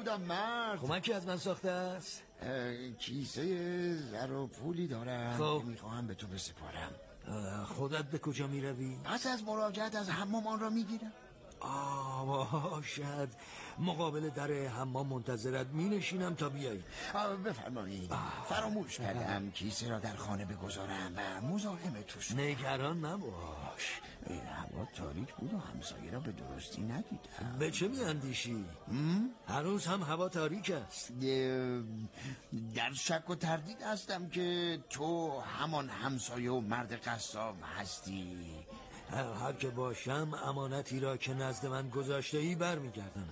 بودم مرد. کمکی از من ساخته است؟ کیسه زر و پولی دارم خب. که میخواهم به تو بسپارم. خودت به کجا میروی؟ پس از مراجعت از حمام آن را میگیرم. باشد. مقابل در حمام منتظرت می نشینم تا بیایی. بفرمایید. فراموش کردم کیسه را در خانه بگذارم و مزاحم تو شدم. نگران نباش. هوا تاریک بود و همسایه را به درستی ندیدم. به چه می اندیشی؟ هنوز هم هوا تاریک است. در شک و تردید هستم که تو همان همسایه و مرد قصاب هستی. هر که باشم امانتی را که نزد من گذاشته ای برمیگردنم.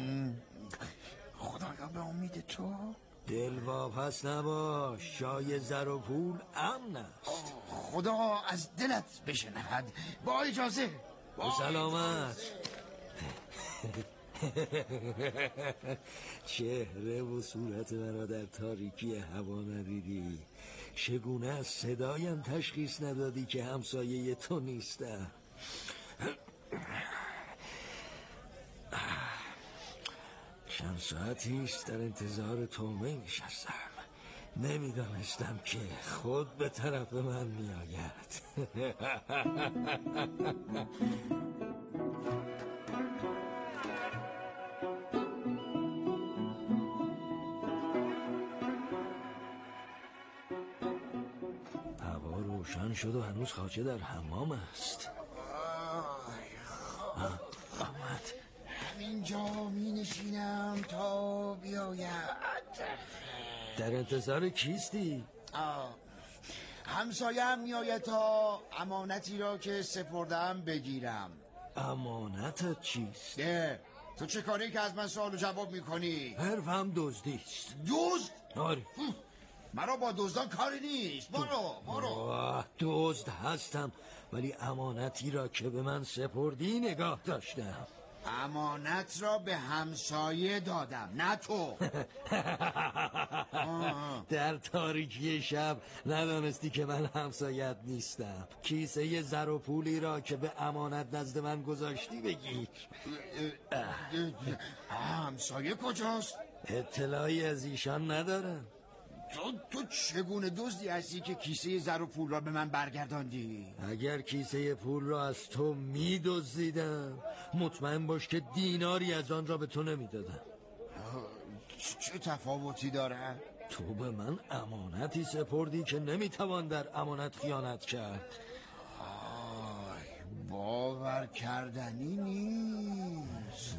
خدایا به امید تو. دل واپس نباش، جای زر و پول امن است. خدا از دلت بشنهد. با اجازه. با سلامت. چهره و صورت مرا در تاریکی هوا ندیدی؟ چگونه از صدایم تشخیص ندادی که همسایه تو نیستم؟ چند ساعتی است در انتظار تومه نشستم. نمیدانستم که خود به طرف من میآید. هوا روشن شد و هنوز خواجه در حمام است. آمد. همینجا می نشینم تا بیاید. در انتظار کیستی؟ همسایم می آید تا امانتی را که سپردم بگیرم. امانتت چیست؟ تو چه کاری که از من سوال و جواب می کنی؟ حرفم دزدیست. دزد؟ آره. مرا با دزدان کاری نیست. برو. دزد هستم ولی امانتی را که به من سپردی نگاه داشتم. امانت را به همسایه دادم نه تو. در تاریکی شب ندانستی که من همسایت نیستم. کیسه زر و پولی را که به امانت نزد من گذاشتی بگیر. همسایه کجاست؟ اطلاعی از ایشان ندارم. تو چگونه دزدی هستی که کیسه زر و پول را به من برگرداندی؟ اگر کیسه پول را از تو می‌دزدیدم مطمئن باش که دیناری از آن را به تو نمیدادم. چه تفاوتی داره؟ تو به من امانتی سپردی که نمیتوان در امانت خیانت کرد. باور کردنی نیست.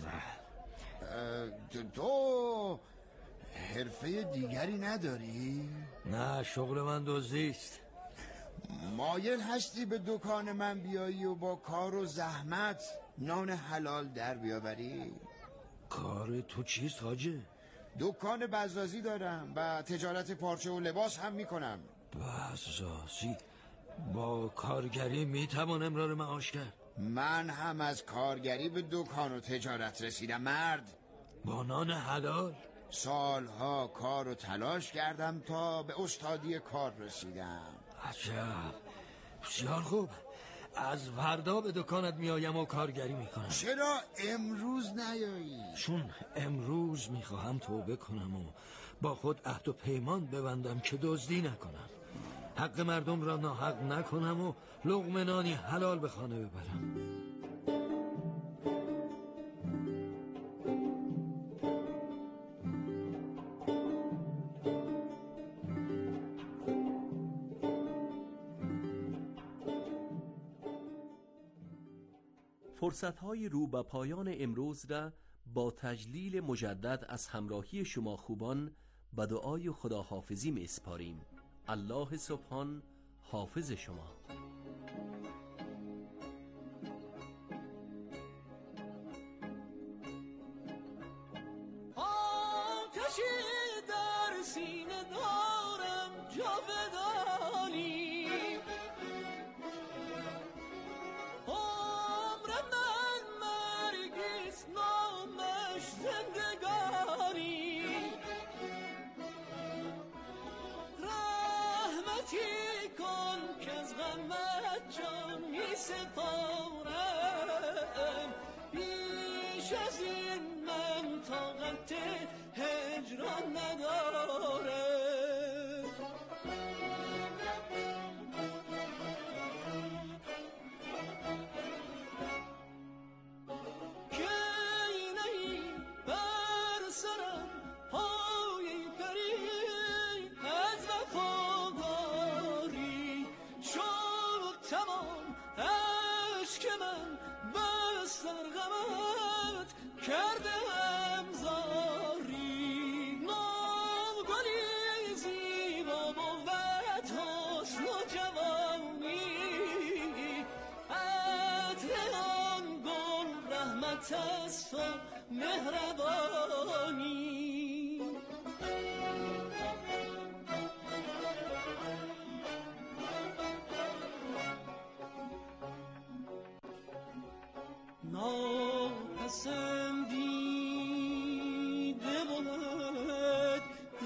تو حرفه دیگری نداری؟ نه، شغل من دزدیست. مایل هستی به دکان من بیایی و با کار و زحمت نان حلال در بیاوری؟ کار تو چیست حاجه؟ دکان بزازی دارم و تجارت پارچه و لباس هم میکنم. بزازی؟ با کارگری میتوان امرار معاش کرد؟ من هم از کارگری به دکان و تجارت رسیدم مرد. با نان حلال؟ سالها کار و تلاش کردم تا به استادی کار رسیدم. عجب، بسیار خوب. از فردا به دکانت میایم و کارگری میکنم. چرا امروز نیایی؟ چون امروز میخواهم توبه کنم و با خود عهد و پیمان ببندم که دزدی نکنم، حق مردم را ناحق نکنم و لقمه نانی حلال به خانه ببرم. فرصت‌های رو به پایان امروز را با تجلیل مجدد از همراهی شما خوبان به دعای خداحافظی می اسپاریم. الله سبحان حافظ شما. آتشی در سینه دارم جاودانی، زندگانی رحمتی کن که از غم و مهربانی. ناپسندیده بود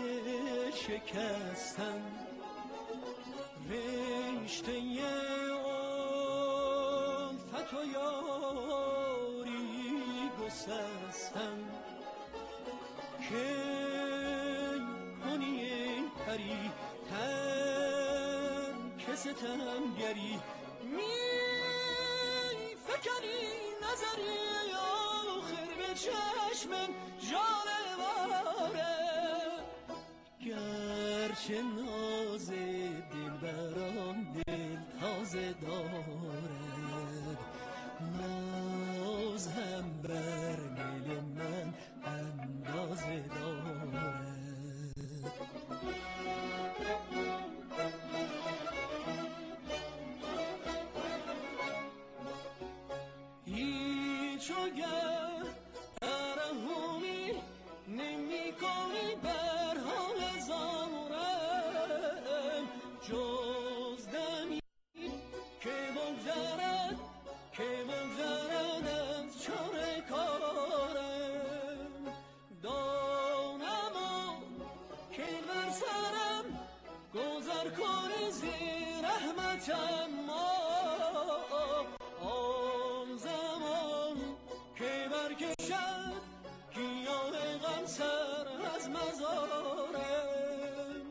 شکستن رشته الفت و یاری گسستن که کنی پری ترک ستمگری می فکنی نظری آخر به چشم جانواره گرچه ناز دل برام دل تازه دارد ناز هم بر دل من اندازه دارد. هیچ اگر ترحمی نمی کنی بر حال زارم جز دمی که بگذرد از چاره کارم دانم که بر سرم گذر کنی زیر رحمتم آن زمان که برکشد گیاه غم سر از مزارم.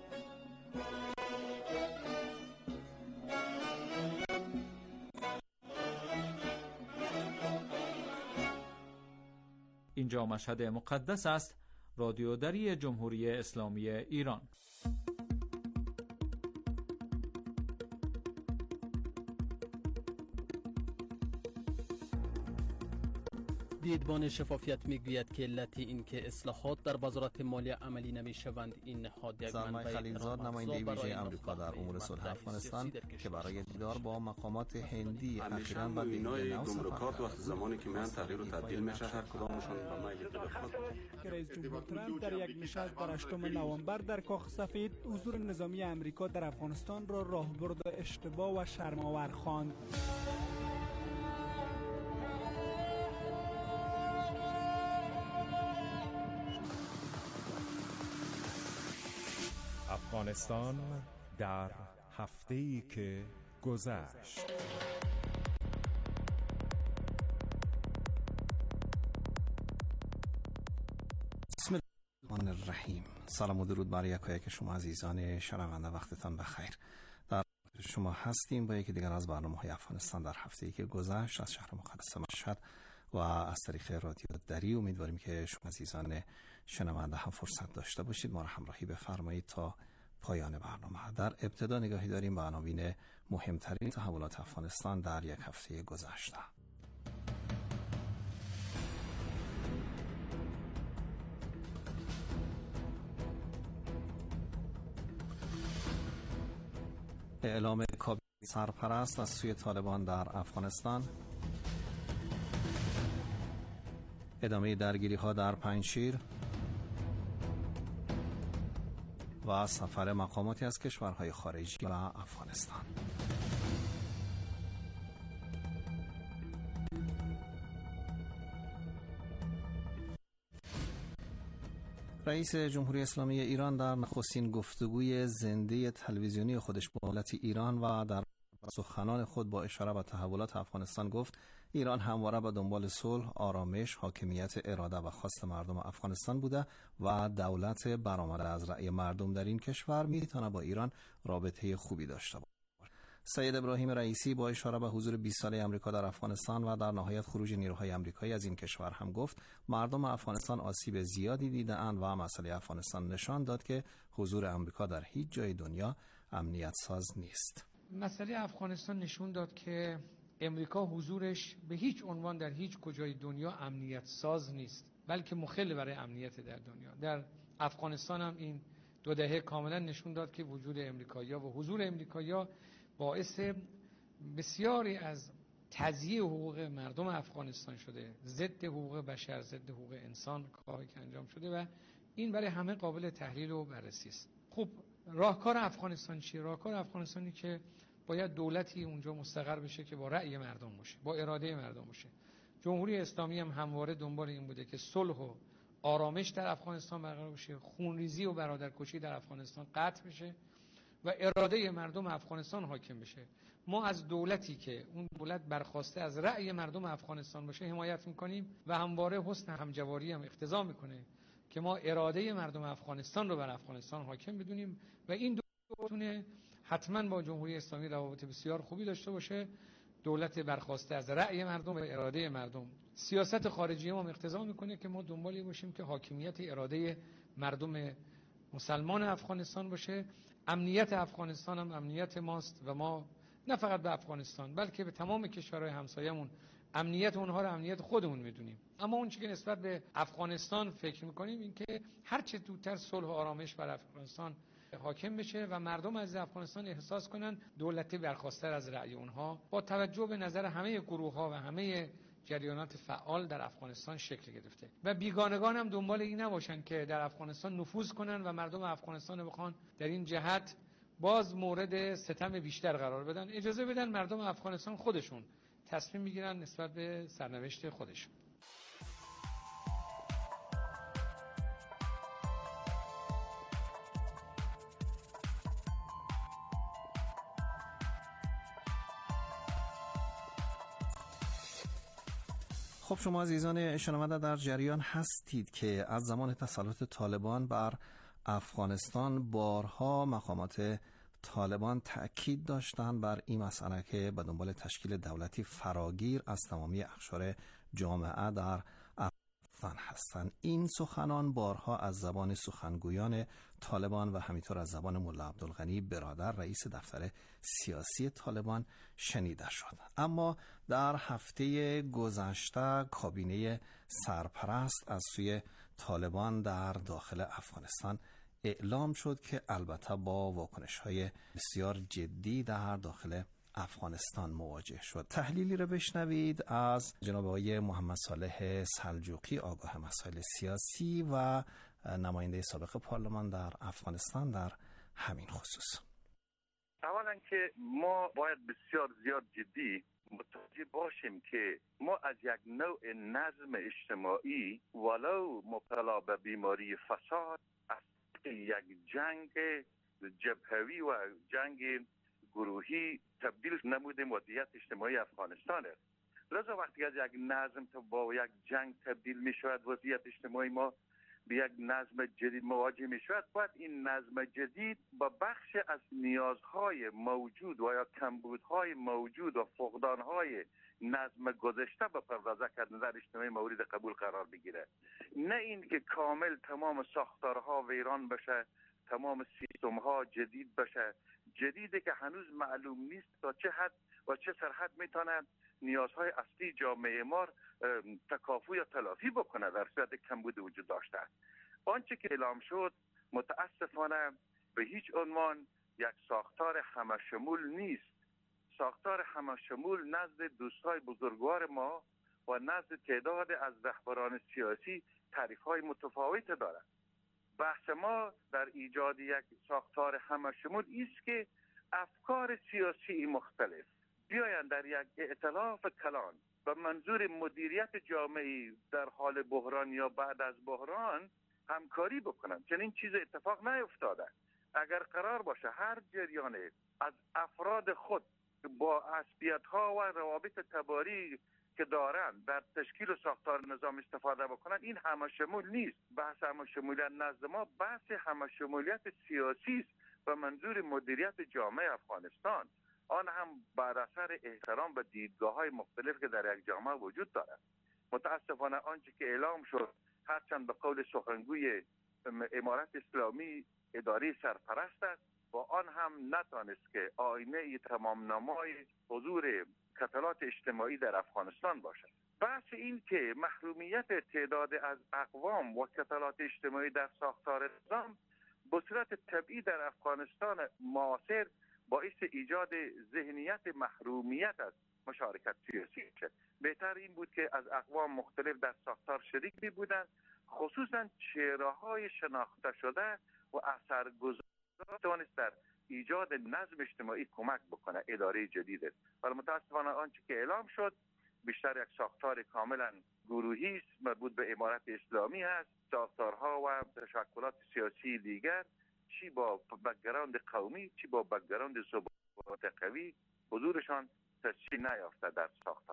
اینجا مشهد مقدس است، رادیودری جمهوری اسلامی ایران. دیدبان شفافیت میگوید که علت این که اصلاحات در وزارت مالیه عملی نمیشوند این نهاد یک منبع خلیلزاد نماینده ویژه آمریکا در امور صلح افغانستان که برای دیدار با مقامات هندی اخیراً با اینای گمرکات وقت زمانی که میان تغییر و تبدیل میشه هر کدامشون به میل دل خود. رئیس جمهور ترامپ در یک نشست در 8 نوامبر در کاخ سفید حضور نظامی آمریکا در افغانستان را راهبرد اشتباه و شرم‌آور خواند. افغانستان در هفته‌ای که گذشت. بسم الله الرحمن الرحیم. سلام و درود بر یکایک شما عزیزان شنونده، وقتتان بخیر. در شما هستیم با یکی دیگر از برنامه‌های افغانستان در هفته‌ای که گذشت از شهر مقدس مشهد و از طریق رادیو دری. امیدواریم که شما عزیزان شنونده هم فرصت داشته باشید ما را همراهی بفرمایید تا پایان برنامه. در ابتدا نگاهی داریم به عناوین مهمترین تحولات افغانستان در یک هفته گذشته. اعلام کابینه سرپرست از سوی طالبان در افغانستان، ادامه درگیری ها در پنجشیر و سفر مقاماتی از کشورهای خارجی و افغانستان. رئیس جمهوری اسلامی ایران در نخستین گفتگوی زنده تلویزیونی خودش با ملت ایران و در سخنان خود با اشاره به تحولات افغانستان گفت ایران همواره به دنبال صلح، آرامش، حاکمیت اراده و خواست مردم افغانستان بوده و دولت برآمده از رأی مردم در این کشور میتونه با ایران رابطه خوبی داشته باشد. سید ابراهیم رئیسی با اشاره به حضور 20 ساله آمریکا در افغانستان و در نهایت خروج نیروهای آمریکایی از این کشور هم گفت مردم افغانستان آسیب زیادی دیده‌اند و مسئله افغانستان نشان داد که حضور آمریکا در هیچ جای دنیا امنیت ساز نیست. مسئله افغانستان نشون داد که امریکا حضورش به هیچ عنوان در هیچ کجای دنیا امنیت ساز نیست، بلکه مخل برای امنیت در دنیا. در افغانستان هم این 2 دهه کاملا نشون داد که وجود امریکایی‌ها و حضور امریکایی‌ها باعث بسیاری از تضییع حقوق مردم افغانستان شده، ضد حقوق بشر، ضد حقوق انسان کاری که انجام شده و این برای همه قابل تحلیل و بررسی است. خب راهکار افغانستان چیه؟ راهکار افغانستانی که باید دولتی اونجا مستقر بشه که با رأی مردم باشه، با اراده مردم باشه. جمهوری اسلامی هم همواره دنبال این بوده که صلح و آرامش در افغانستان برقرار بشه، خونریزی و برادرکشی در افغانستان قطع بشه و اراده مردم افغانستان حاکم بشه. ما از دولتی که اون دولت برخواسته از رأی مردم افغانستان باشه حمایت میکنیم و همواره حسن همجواری هم اقتضا میکنه که ما اراده مردم افغانستان رو بر افغانستان حاکم بدونیم و این دولت حتما با جمهوری اسلامی روابط بسیار خوبی داشته باشه. دولت برخواسته از رأی مردم و اراده مردم. سیاست خارجی ما اقتضا میکنه که ما دنبالی باشیم که حاکمیت اراده مردم مسلمان افغانستان باشه. امنیت افغانستان هم امنیت ماست و ما نه فقط به افغانستان بلکه به تمام کشورهای همسایه‌مون امنیت اونها رو امنیت خودمون میدونیم. اما اون چیزی که نسبت به افغانستان فکر میکنیم این که هر چه زودتر صلح و آرامش بر افغانستان حاکم بشه و مردم از افغانستان احساس کنن دولتی برخواسته از رأی اونها با توجه به نظر همه گروه‌ها و همه جریانات فعال در افغانستان شکل گرفته و بیگانگان هم دنبال این نباشن که در افغانستان نفوذ کنن و مردم افغانستان رو بخوان در این جهت باز مورد ستم بیشتر قرار بدن. اجازه بدن مردم افغانستان خودشون تصمیم میگیرن نسبت به سرنوشت خودشون. خب شما عزیزان شنونده در جریان هستید که از زمان تسلط طالبان بر افغانستان بارها مقامات طالبان تأکید داشتند بر این مسئله که به دنبال تشکیل دولتی فراگیر از تمامی اقشار جامعه در افغانستان هستند. این سخنان بارها از زبان سخنگویان طالبان و همینطور از زبان ملا عبدالغنی برادر رئیس دفتر سیاسی طالبان شنیده شد. اما در هفته گذشته کابینه سرپرست از سوی طالبان در داخل افغانستان اعلام شد که البته با واکنش‌های بسیار جدی در داخل افغانستان مواجه شد. تحلیلی را بشنوید از جناب آقای محمد صالح سلجوقی، آگاه مسائل سیاسی و نماینده سابق پارلمان در افغانستان در همین خصوص. اولا که ما باید بسیار زیاد جدی متوجه باشیم که ما از یک نوع نظم اجتماعی ولو مبتلا به بیماری فساد از یک جنگ جبهوی و جنگ گروهی تبدیل نمودیم. وضعیت اجتماعی افغانستان است. لذا وقتی از یک نظم با یک جنگ تبدیل می شود وضعیت اجتماعی ما به یک نظم جدید مواجه می شود، باید این نظم جدید با بخش از نیازهای موجود و یا کمبودهای موجود و فقدانهای نظم گذشته بپردازه که از نظر اجتماعی مورد قبول قرار بگیره، نه این که کامل تمام ساختارها ویران بشه، تمام سیستمها جدید بشه، جدیده که هنوز معلوم نیست تا چه حد و چه سرحد میتونه نیازهای اصلی جامعه ما تکافو یا تلافی بکنه در صورت کمبود وجود داشته. آنچه که اعلام شد متاسفانه به هیچ عنوان یک ساختار همشمول نیست. ساختار همشمول نزد دوستای بزرگوار ما و نزد تعداد از رهبران سیاسی تعریف‌های متفاوت دارد. بحث ما در ایجاد یک ساختار همشمول است که افکار سیاسی مختلف بیاین در یک ائتلاف کلان و منظور مدیریت جامعی در حال بحران یا بعد از بحران همکاری بکنن. چنین چیز اتفاق نیفتاده. اگر قرار باشه هر جریان از افراد خود با عصبیت‌ها و روابط تباری که دارن در تشکیل و ساختار نظام استفاده بکنن، این همشمول نیست. بحث همشمولیت نزد ما بحث همشمولیت سیاسی است و منظور مدیریت جامعه افغانستان، آن هم بر اثر احترام به دیدگاه‌های مختلف که در یک جامعه وجود دارد. متاسفانه آنچه که اعلام شد هرچند به قول سخنگوی امارت اسلامی اداره سرپرست است، با آن هم نتانست که آینه تمام نمای حضور کتلات اجتماعی در افغانستان باشد. بحث این که محرومیت تعداد از اقوام و کتلات اجتماعی در ساختار نظام به صورت طبیعی در افغانستان معاصر باعث ایجاد ذهنیت محرومیت است مشارکت سیاسی شد. بهتر این بود که از اقوام مختلف در ساختار شریک می بودند، خصوصا چهره‌های شناخته شده و اثرگذار توانست در ایجاد نظم اجتماعی کمک بکنه. اداره جدید است، ولی متاسفانه آنچه که اعلام شد بیشتر یک ساختار کاملا گروهی است، مربوط به امارت اسلامی است. ساختارها و تشکلات سیاسی دیگر، چی با بک‌گراند قومی چی با بک‌گراند ثبات قوی، حضورشان تشکیل نیافته در ساختار.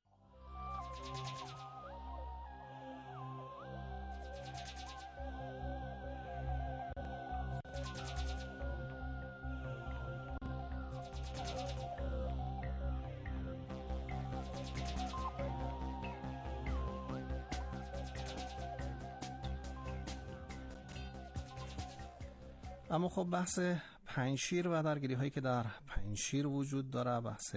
اما خب بحث پنجشیر و درگیری هایی که در پنجشیر وجود داره بحث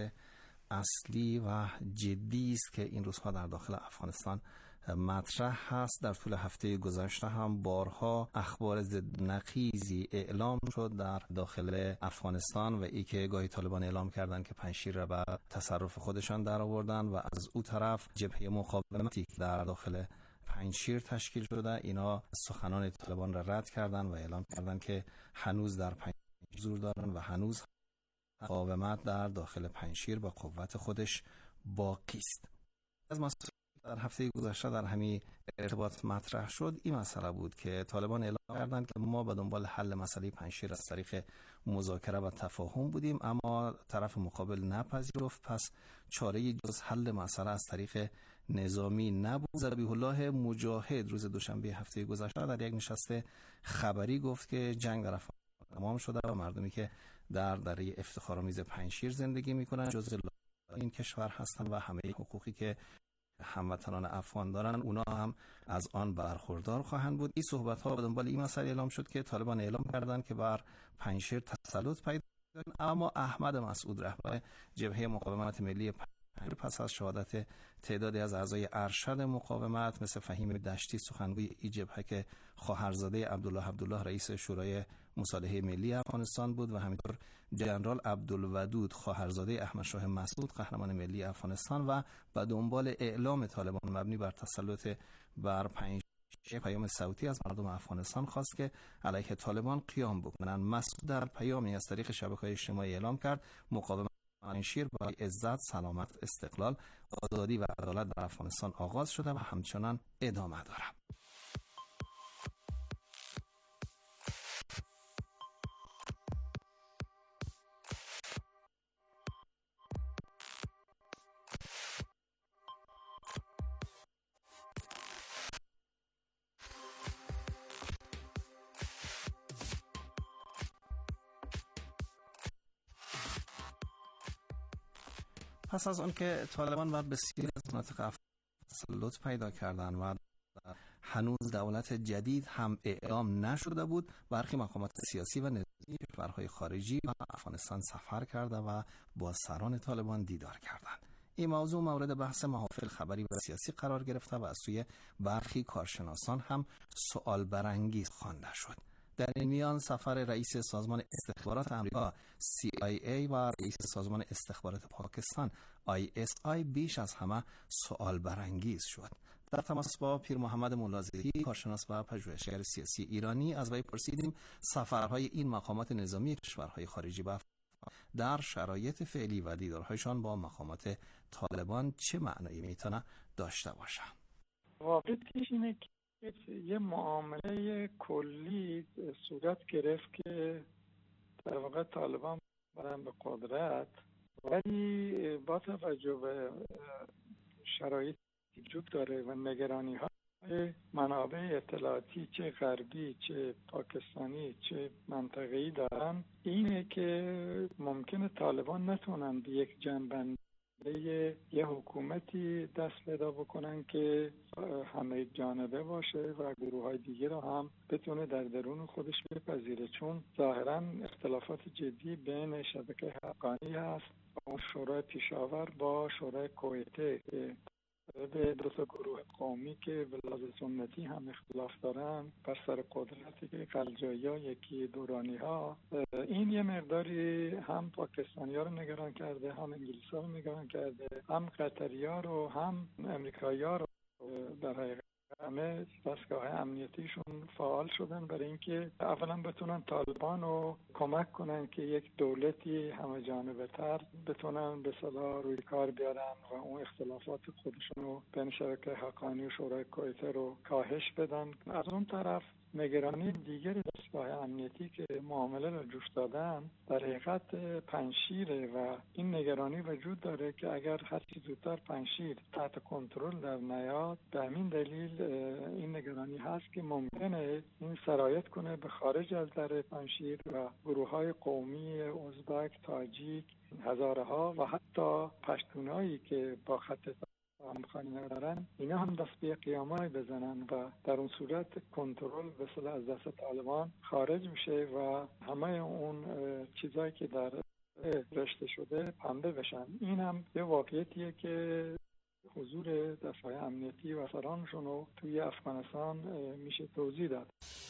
اصلی و جدی است که این روزها در داخل افغانستان مطرح هست. در طول هفته گذشته هم بارها اخبار ضد نقیضی اعلام شد در داخل افغانستان و ای که گاهی طالبان اعلام کردند که پنجشیر را به تصرف خودشان در آوردن و از او طرف جبهه مقاومتی در داخل پنجشیر تشکیل شده، اینا سخنان طالبان را رد کردند و اعلام کردند که هنوز در پنجشیر حضور دارند و هنوز مقاومت در داخل پنجشیر با قوت خودش باقی است. از مسئله در هفته گذشته در همین ارتباط مطرح شد این مسئله بود که طالبان اعلام کردند که ما به دنبال حل مسئله پنجشیر از طریق مذاکره و تفاهم بودیم، اما طرف مقابل نپذیرفت، پس چاره‌ای جز حل مسئله از طریق نظامی نبود. ذبیح الله مجاهد روز دوشنبه هفته گذشته در یک نشست خبری گفت که جنگ در افغانستان تمام شده و مردمی که در دره افتخارآمیز پنجشیر زندگی میکنن جزء این کشور هستند و همه حقوقی که هموطنان افغان دارن اونا هم از آن برخوردار خواهند بود. این صحبت ها به دنبال این مسئله اعلام شد که طالبان اعلام کردند که بر پنجشیر تسلط پیدا کردن، اما احمد مسعود رهبر جبهه مقاومت ملی پنجشیر پس از شهادت تعدادی از اعضای ارشد مقاومت مثل فهیم دشتی سخنگوی این جبهه که خواهرزاده عبدالله رئیس شورای مصالحه ملی افغانستان بود و همینطور جنرال عبدالودود خواهرزاده احمد شاه مسعود قهرمان ملی افغانستان و به دنبال اعلام طالبان مبنی بر تسلط بر پنجشیر پیام صوتی از مردم افغانستان خواست که علیه طالبان قیام بکنند. مسعود در پیامی از طریق شبکه‌های اجتماعی اعلام کرد مقاومت پنجشیر برای عزت، سلامت، استقلال، آزادی و عدالت در افغانستان آغاز شده و همچنان ادامه دارد. پس از آن که طالبان بر بسیاری از مناطق تسلط پیدا کردند و هنوز دولت جدید هم اعلام نشده بود، برخی مقامات سیاسی و نظامی کشورهای خارجی و افغانستان سفر کرده و با سران طالبان دیدار کردند. این موضوع مورد بحث محافل خبری و سیاسی قرار گرفته و از سوی برخی کارشناسان هم سوال برانگیز خوانده شد. در این میان سفر رئیس سازمان استخبارات آمریکا CIA و رئیس سازمان استخبارات پاکستان ISI بیش از همه سوال برانگیز شد. در تماس با پیر محمد ملازهی کارشناس و پژوهشگر سیاسی ایرانی از وی پرسیدیم سفرهای این مقامات نظامی کشورهای خارجی به در شرایط فعلی و دیدارهایشان با مقامات طالبان چه معنایی میتونه داشته باشه. واقعیتش اینه که یه معامله کلی صورت گرفت که در واقع طالبان برن به قدرت، ولی با توجه به شرایط وجود داره و نگرانی های منابع اطلاعاتی چه غربی چه پاکستانی چه منطقه‌ای دارن، اینه که ممکنه طالبان نتونن به یک جنبندی یه حکومتی دست پیدا بکنن که همه جانبه باشه و گروه های دیگه رو هم بتونه در درون خودش بپذیره، چون ظاهرا اختلافات جدی بین شبکه حقانی هست و اون شورای پیشاور با شورای کویته که به دو تا گروه قومی که به لحاظ سنتی هم اختلاف دارن بر سر قدرتی که قلجایی‌ها یکی دورانی‌ها، این یه مقداری هم پاکستانی‌ها رو نگران کرده، هم انگلیس‌ها رو نگران کرده، هم قطری‌ها رو، هم امریکایی‌ها رو. در حقیقت همه دستگاه امنیتیشون فعال شدن برای اینکه اولا بتونن طالبان رو کمک کنن که یک دولتی همه جانبه تر بتونن به صلاح روی کار بیارن و اون اختلافات خودشون رو بین شبکه حقانی و شورای کویته رو کاهش بدن. از اون طرف نگرانی دیگر دستگاه امنیتی که معامله را جوش دادن در حقیقت پنشیره و این نگرانی وجود داره که اگر هرچی زودتر پنشیر تحت کنترل در نیاد، به همین دلیل این نگرانی هست که ممکنه این سرایت کنه به خارج از در پنشیر و گروه‌های قومی ازبک، تاجیک، هزاره‌ها و حتی پشتونایی که با خط همخوانی ندارن، اینا هم دست به قیامای بزنن و در اون صورت کنترل به اصطلاح از دست طالبان خارج میشه و همه اون چیزایی که در رشته شده پنبه بشن. این هم یه واقعیتیه که حضور دستگاه امنیتی و افسرانشون رو توی افغانستان میشه توضیح داد.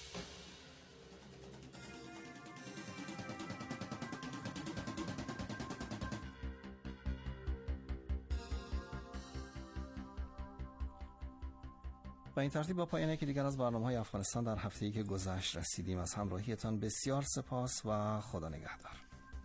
و این ترتیب با پایان یکی دیگر از برنامه‌های افغانستان در هفته‌ای که گذشت رسیدیم. از همراهیتان بسیار سپاس و خدا نگهدار.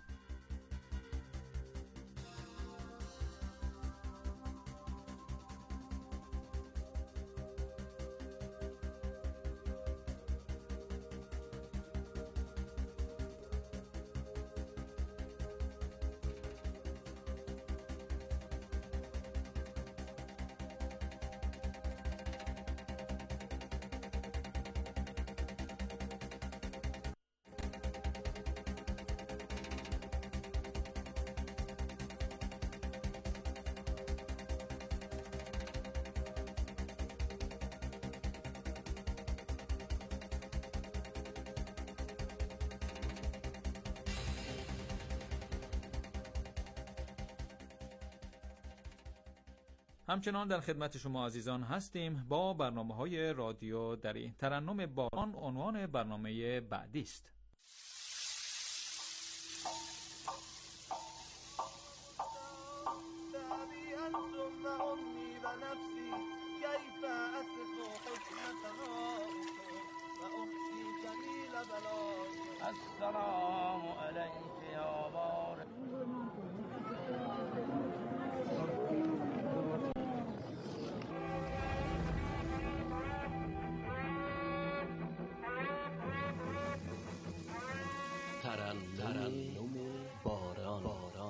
همچنان در خدمت شما عزیزان هستیم با برنامه‌های رادیو دری. ترنم باران عنوان برنامه بعدی است. السلام علیک یا بار ترنم باران.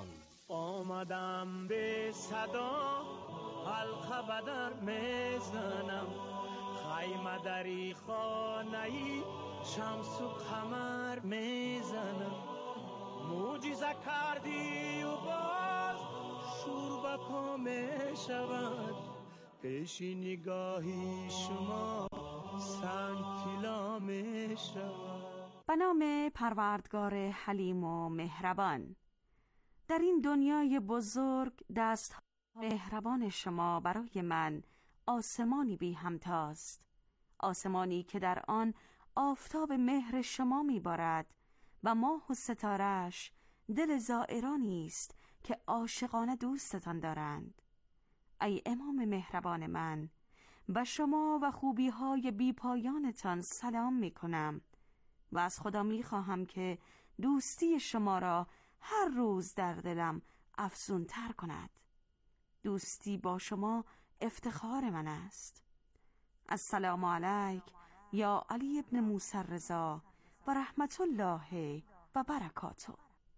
آمدم به صدا حلقه بدر میزنم، خیمه دری خانه‌ای شمس و قمر میزنم. معجزه کردی و باز شور به پا میشود، پیش نگاهی شما سنگ طلا میشود. به نام پروردگار حلیم و مهربان. در این دنیای بزرگ دست مهربان شما برای من آسمانی بی همتاست، آسمانی که در آن آفتاب مهر شما میبارد و ماه و ستاره‌اش دل زائرانی است که عاشقانه دوستتان دارند. ای امام مهربان من، به شما و خوبی‌های بی پایانتان سلام میکنم و از خدا میخواهم که دوستی شما را هر روز در دلم افزونتر کند. دوستی با شما افتخار من است. السلام علیک یا علی ابن موسی رضا و رحمت الله و برکاته.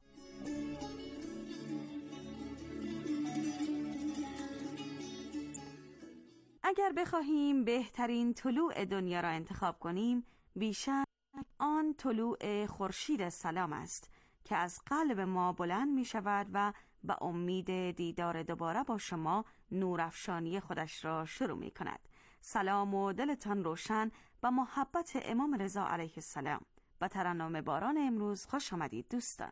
اگر بخواهیم بهترین طلوع دنیا را انتخاب کنیم، بیشک آن طلوع خورشید سلام است که از قلب ما بلند می شود و به امید دیدار دوباره با شما نورافشانی خودش را شروع می کند. سلام و دلتان روشن به محبت امام رضا علیه السلام. به ترنم باران امروز خوش آمدید دوستان.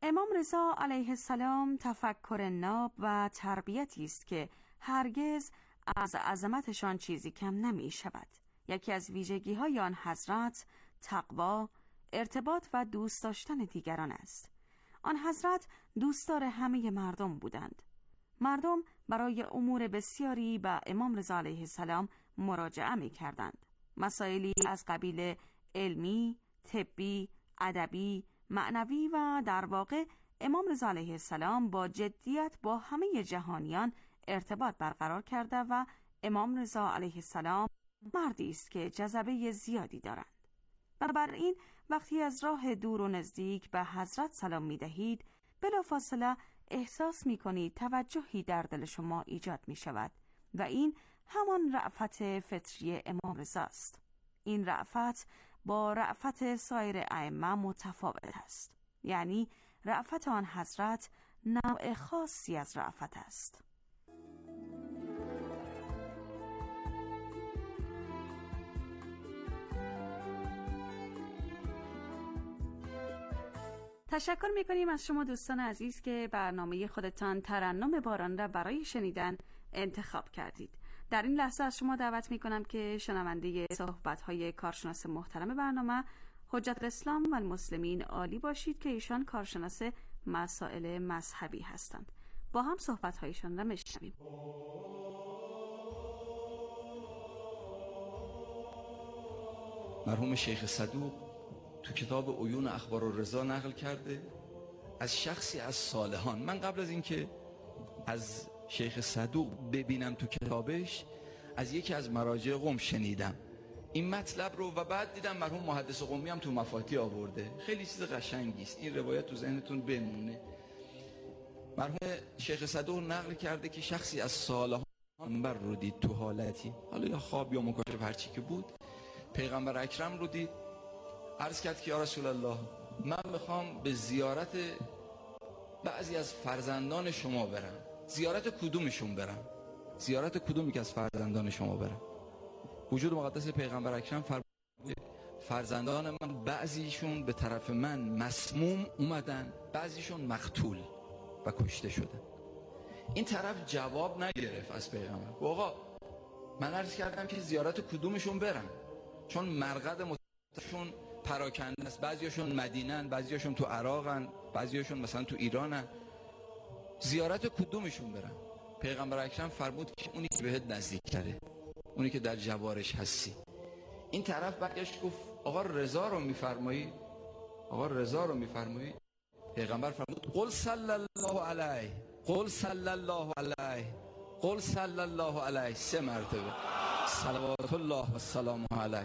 امام رضا علیه السلام تفکر ناب و تربیتی است که هرگز از عظمتشان چیزی کم نمی شود. یکی از ویژگی های آن حضرت تقوا، ارتباط و دوست داشتن دیگران است. آن حضرت دوستدار همه مردم بودند. مردم برای امور بسیاری به امام رضا علیه السلام مراجعه می کردند. مسائلی از قبیل علمی، طبی، ادبی، معنوی و در واقع امام رضا علیه السلام با جدیت با همه جهانیان ارتباط برقرار کرده و امام رضا علیه السلام مردی است که جذبه زیادی دارند. بنابراین وقتی از راه دور و نزدیک به حضرت سلام می دهید، بلافاصله احساس می کنید توجهی در دل شما ایجاد می شود و این همان رأفت فطری امام رضا است. این رأفت با رأفت سایر ائمه متفاوت است. یعنی رأفت آن حضرت نوع خاصی از رأفت است. تشکر می‌کنیم از شما دوستان عزیز که برنامه خودتان ترنم باران را برای شنیدن انتخاب کردید. در این لحظه از شما دعوت می‌کنم که شنونده صحبت‌های کارشناس محترم برنامه حجت الاسلام و المسلمین عالی باشید که ایشان کارشناس مسائل مذهبی هستند. با هم صحبت‌هایشان را می‌شنویم. مرحوم شیخ صدوق تو کتاب عیون اخبار الرضا نقل کرده از شخصی از صالحان. من قبل از اینکه از شیخ صدوق ببینم تو کتابش، از یکی از مراجع قم شنیدم این مطلب رو و بعد دیدم مرحوم محدث قمی هم تو مفاتیح آورده. خیلی چیز قشنگی است، این روایت تو ذهنتون بمونه. مرحوم شیخ صدوق نقل کرده که شخصی از صالحان پیغمبر رو دید تو حالتی، حالا یا خواب یا مکاشف هر چی که بود، پیغمبر اکرم رو دید. عرض کرد که یا رسول الله، من میخوام به زیارت بعضی از فرزندان شما برم. زیارت کدومشون برم؟ زیارت کدومی که از فرزندان شما برم؟ وجود مقدس پیغمبر اکرم فرمود فرزندان من بعضیشون به طرف من مسموم اومدن، بعضیشون مقتول و کشته شدن. این طرف جواب نگرفت از پیغمبر. آقا من عرض کردم که زیارت کدومشون برم، چون مرقد متشون پراکنده است. بعضیاشون مدینن، بعضیاشون تو عراقن، بعضیاشون مثلا تو ایرانن. زیارت کدومشون برم؟ پیغمبر اکرم فرمود که اونی که بهت نزدیک‌تره، اونی که در جوارش هستی. این طرف برگشت گفت آقا رضا رو میفرمایی؟ آقا رضا رو میفرمایی؟ پیغمبر فرمود قل صلی الله علیه، قل صلی الله علیه، قل صلی الله علیه 3 مرتبه. صلوات الله و سلامه علیه.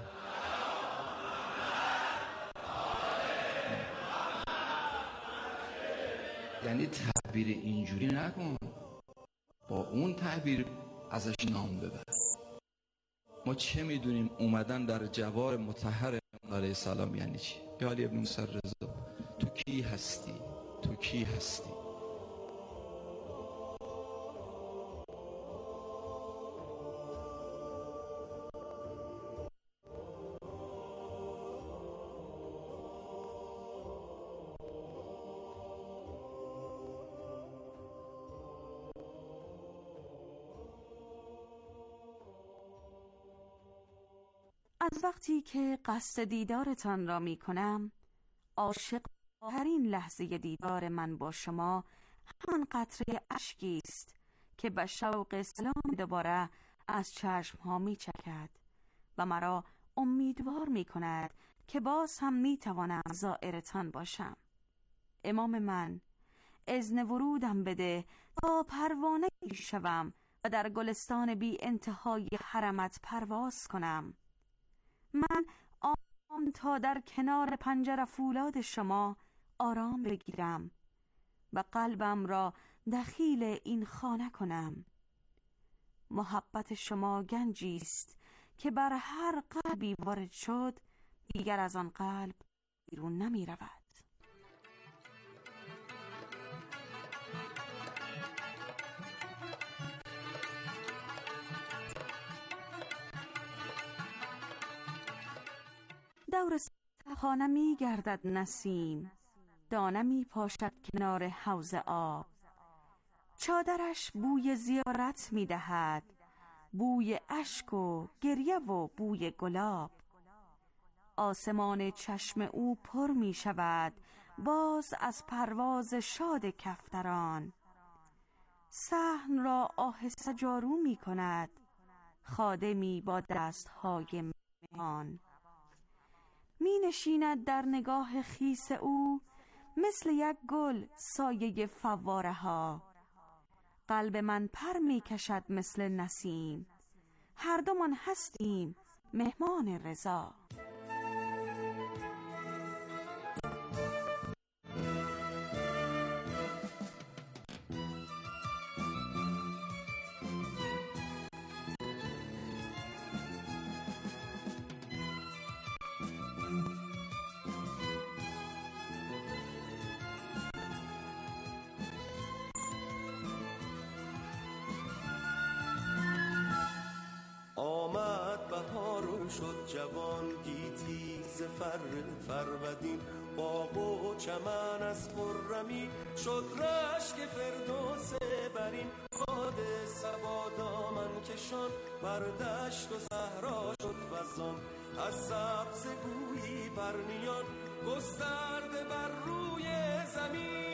یعنی تعبیر اینجوری نکن، با اون تعبیر ازش نام ببر. ما چه میدونیم اومدن در جوار مطهر علیه السلام یعنی چی؟ یا علی ابن موسی رضا، تو کی هستی؟ تو کی هستی؟ از وقتی که قصد دیدارتان را می کنم، عاشق ترین لحظه دیدار من با شما همان قطره اشکی است که به شوق سلام دوباره از چشم ها می چکد و مرا امیدوار می کند که باز هم می توانم زائرتان باشم. امام من، اذن ورودم بده تا پروانه شوم و در گلستان بی انتهای حرمت پرواز کنم. من آمدم تا در کنار پنجره فولاد شما آرام بگیرم و قلبم را دخیل این خانه کنم. محبت شما گنجی است که بر هر قلبی وارد شد دیگر از آن قلب بیرون نمی رود. دور خانه می گردد نسیم، دانه می پاشد کنار حوض آب. چادرش بوی زیارت می دهد، بوی اشک و گریه و بوی گلاب. آسمان چشم او پر می شود باز از پرواز شاد کفتران. صحن را آهسته جارو می کند خادمی با دستهای مهمان. می نشیند در نگاه خیس او مثل یک گل سایه فواره ها. قلب من پر می کشد مثل نسیم، هر دومان هستیم مهمان رضا. آمد بهار و شد جوان گیتی ز فرودین، باغ و چمن از خرمی شد رشک فردوس برین. باد صبا دامن کشان بر دشت و صحرا شد وزان، از سبز گویی پرنیان گسترده بر روی زمین.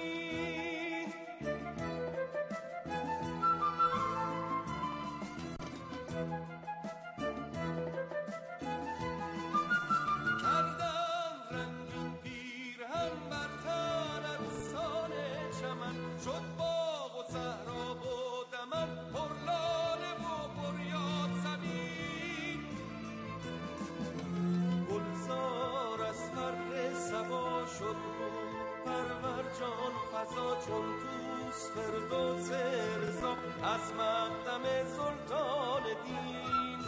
چون توس فردوس رضا از مقدم سلطان دین.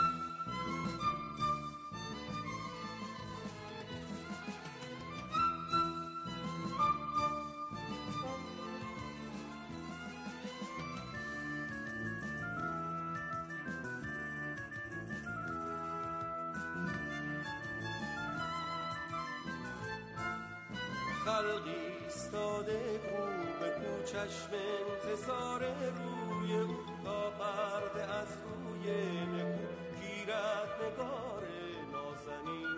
خلقی استاده چشم انتظار روی او تا پرده از روی نکو گیرد نگار نازنین.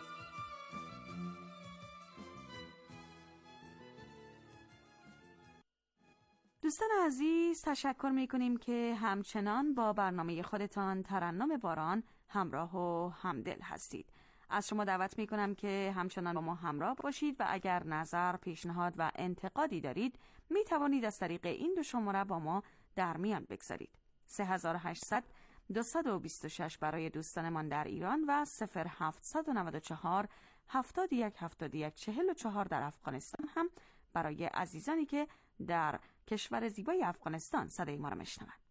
دوستان عزیز، تشکر می‌کنیم که همچنان با برنامه خودتان ترنم باران همراه و همدل هستید. از شما دعوت می‌کنم که همچنان با ما همراه باشید و اگر نظر، پیشنهاد و انتقادی دارید می توانید از طریق این دو شماره با ما در میان بگذارید. 3800 226 برای دوستانمان در ایران و 0794 71 71 44 در افغانستان هم برای عزیزانی که در کشور زیبای افغانستان صدای ما را میشنوند.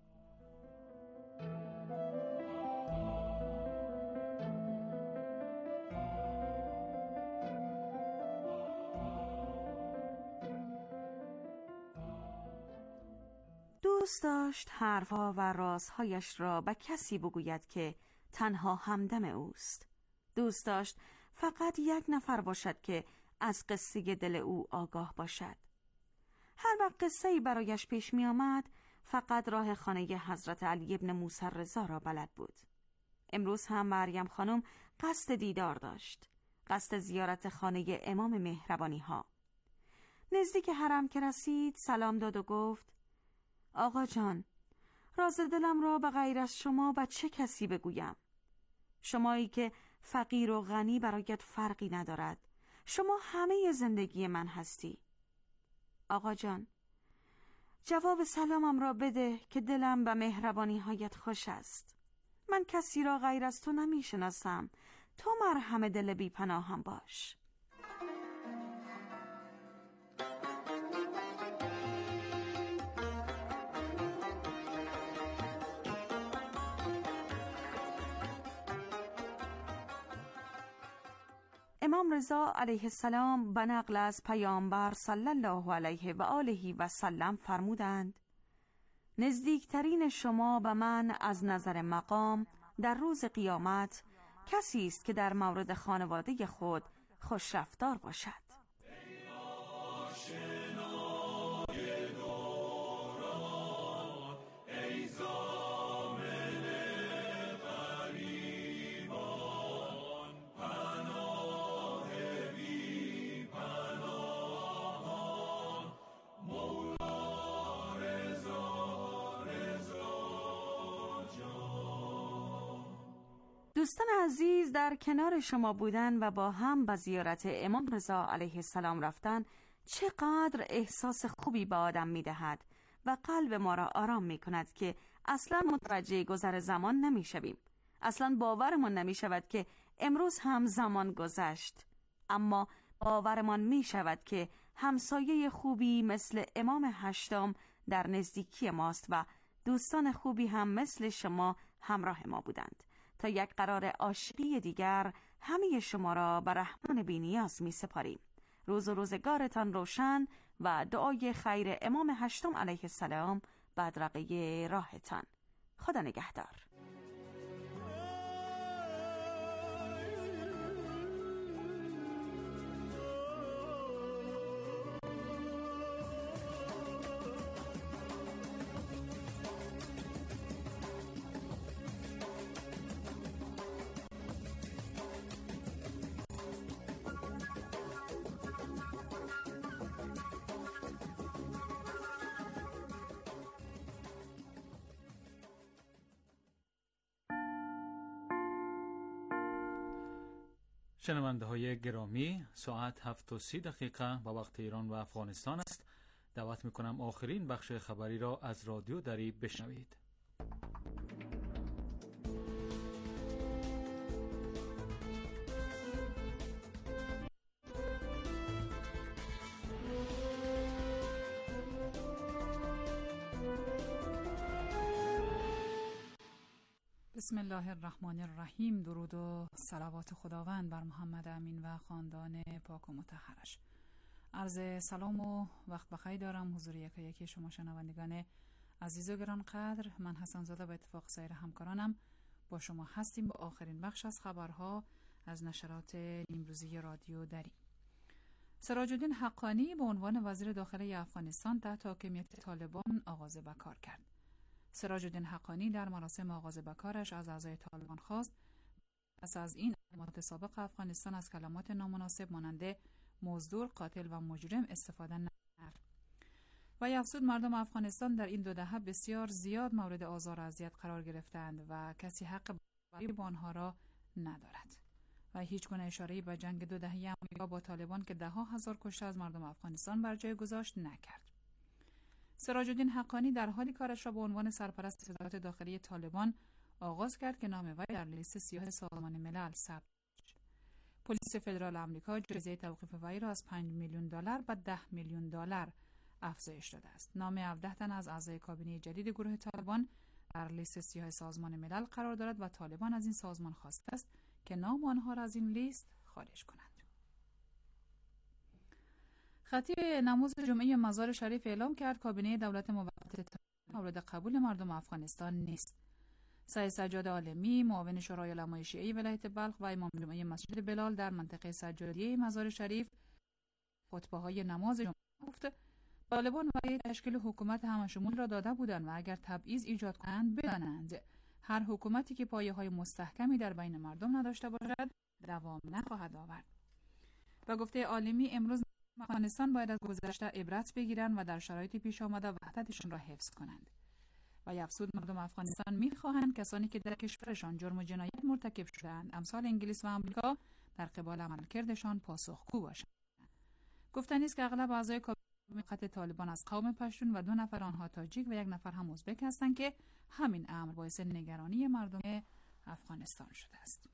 دوست داشت حرفها و رازهایش را به کسی بگوید که تنها همدم اوست. دوست داشت فقط یک نفر باشد که از قصه دل او آگاه باشد. هر وقت قصه‌ای برایش پیش می آمد فقط راه خانه حضرت علی ابن موسی رضا را بلد بود. امروز هم مریم خانم قصد دیدار داشت، قصد زیارت خانه امام مهربانی ها. نزدیک حرم که رسید سلام داد و گفت: آقا جان، راز دلم را به غیر از شما به چه کسی بگویم؟ شمایی که فقیر و غنی برایت فرقی ندارد، شما همه زندگی من هستی. آقا جان، جواب سلامم را بده که دلم به مهربانی هایت خوش است. من کسی را غیر از تو نمی شناسم، تو مرهم دل بی پناهم باش. امام رضا علیه السلام به نقل از پیامبر صلی الله علیه و آله و سلم فرمودند: نزدیکترین شما به من از نظر مقام در روز قیامت کسی است که در مورد خانواده خود خوش رفتار باشد. آشنای دوران ای ضامن غریبان پناه بی پناهان مولا رضا جان. دوستان عزیز، در کنار شما بودن و با هم به زیارت امام رضا علیه السلام رفتن چقدر احساس خوبی به آدم می دهد و قلب ما را آرام می کند که اصلا متوجه گذر زمان نمی شویم. اصلا باورمان نمی شود که امروز هم زمان گذشت، اما باورمان می شود که همسایه خوبی مثل امام هشتم در نزدیکی ماست و دوستان خوبی هم مثل شما همراه ما بودند. تا یک قرار عاشقی دیگر همه شما را به رحمان بی‌نیاز می سپاریم. روز و روزگارتان روشن و دعای خیر امام هشتم علیه السلام بدرقه راهتان. خدا نگهدار. شنونده های گرامی، ساعت 7:30 با وقت ایران و افغانستان است. دعوت میکنم آخرین بخش خبری را از رادیو دری بشنوید. بسم الله الرحمن الرحیم. درود و صلوات خداوند بر محمد امین و خاندان پاک و مطهرش. عرض سلام و وقت بخیر دارم حضور یکی شما شنوندگان عزیز و گرانقدر. من حسن زاده و اتفاق سایر همکارانم با شما هستیم با آخرین بخش از خبرها از نشرات نیمروزی رادیو دری. سراج الدین حقانی به عنوان وزیر داخلی افغانستان تحت حاکمیت طالبان آغاز به کار کرد. سراج الدین حقانی در مراسم آغاز به کارش از اعضای طالبان خواست پس از این اقدامات سابق افغانستان از کلمات نامناسب مانند مزدور، قاتل و مجرم استفاده نکرد. و افزود مردم افغانستان در این 2 دهه بسیار زیاد مورد آزار و اذیت قرار گرفتند و کسی حق برای آنها را ندارد. و هیچ گونه اشاره‌ای به جنگ 2 دهه آمریکا با طالبان که 10,000 کشته از مردم افغانستان بر جای گذاشت نکرد. سراج الدین حقانی در حالی کارش را به عنوان سرپرست وزارت داخلی طالبان آغاز کرد که نام وی در لیست سیاه سازمان ملل ثبت شد. پلیس فدرال آمریکا جریزه توقیف وی را از $5 میلیون به $10 میلیون افزایش داده است. نام 17 تن از اعضای کابینه جدید گروه طالبان در لیست سیاه سازمان ملل قرار دارد و طالبان از این سازمان خواسته است که نام آنها را از این لیست خارج کنند. خطیب نماز جمعه مزار شریف اعلام کرد کابینه دولت موقت مورد قبول مردم افغانستان نیست. سید سجاد عالمی، معاون شورای علمای شیعی ولایت بلخ و امام جمعه مسجد بلال در منطقه سجادیه مزار شریف خطبه‌های نماز جمعه گفت طالبان برای تشکیل حکومت همشمول را داده بودند و اگر تبعیض ایجاد کنند بدانند هر حکومتی که پایه‌های مستحکمی در بین مردم نداشته باشد دوام نخواهد آورد. و گفته عالمی امروز افغانستان باید از گذشته عبرت بگیرند و در شرایط پیش آمده وحدتشان را حفظ کنند. و افزود مردم افغانستان می‌خواهند کسانی که در کشورشان جرم و جنایت مرتکب شده‌اند امثال انگلیس و آمریکا در قبال عملکردشان پاسخگو باشند. گفتنی است که اغلب اعضای کابینه طالبان از قوم پشتون و 2 نفر آنها تاجیک و 1 نفر هم ازبک هستند که همین امر باعث نگرانی مردم افغانستان شده است.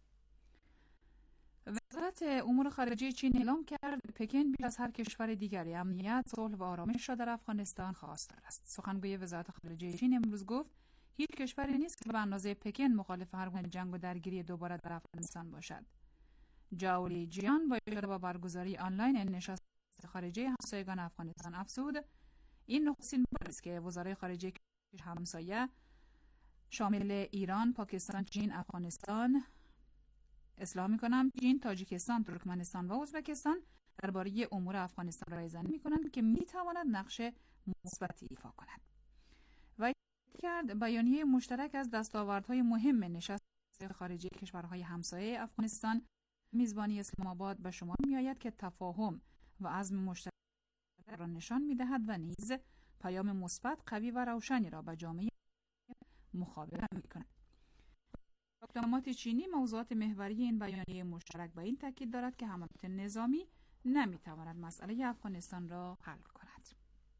وزارت امور خارجه چین اعلام کرد پکن بیش از هر کشور دیگری امنیت، صلح و آرامش را در افغانستان خواستار است. سخنگوی وزارت خارجه چین امروز گفت هیچ کشوری نیست که به اندازه پکن مخالف هر گونه جنگ و درگیری دوباره در افغانستان باشد. جاولی جیان با اشاره به برگزاری آنلاین نشست خارجه همسایگان افغانستان افزود این نخستین بار است که وزرای خارجه همسایه شامل ایران، پاکستان، چین، افغانستان اصلاح می‌کنم چین، تاجیکستان، ترکمنستان و ازبکستان درباره امور افغانستان رایزنی می‌کنند که می‌تواند نقش مثبتی ایفا کند. و کرد بیانیه مشترک از دستاوردهای مهم نشست خارجی کشورهای همسایه افغانستان میزبانی اسلام آباد به شمار می‌آید که تفاهم و عزم مشترک را نشان می‌دهد و نیز پیام مثبت قوی و روشنی را به جامعه مخابره می‌کند. دیپلمات چینی موضوعات محوری این بیانیه مشترک به این تاکید دارد که حملات نظامی نمی‌تواند مسئله افغانستان را حل کند.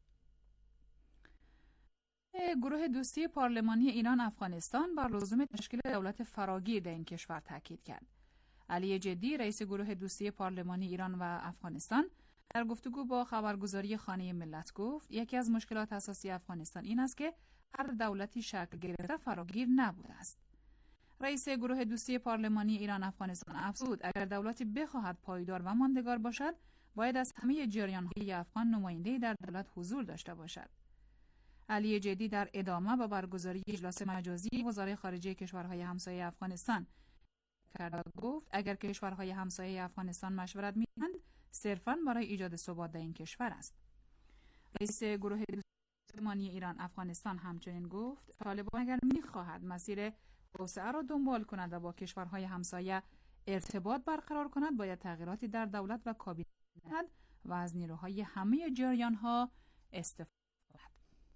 گروه دوستی پارلمانی ایران افغانستان بر لزوم تشکیل دولت فراگیر در این کشور تاکید کرد. علی جدی رئیس گروه دوستی پارلمانی ایران و افغانستان در گفتگو با خبرگزاری خانه ملت گفت یکی از مشکلات اساسی افغانستان این است که هر دولتی شکل گرفته فراگیر نبوده است. رئیس گروه دوستی پارلمانی ایران افغانستان افزود اگر دولتی بخواهد پایدار و ماندگار باشد باید از همه جریان‌های افغان نماینده‌ای در دولت حضور داشته باشد. علی جدی در ادامه با برگزاری اجلاس مجازی وزرای خارجه کشورهای همسایه افغانستان کرد گفت اگر کشورهای همسایه افغانستان مشورت می‌کنند صرفاً برای ایجاد ثبات در این کشور است. رئیس گروه دوستی پارلمانی ایران افغانستان همچنین گفت طالبان اگر می‌خواهد مسیر توسعه را دنبال کند و با کشورهای همسایه ارتباط برقرار کند باید تغییراتی در دولت و کابینه کند و از نیروهای همه جریان‌ها استفاده کند.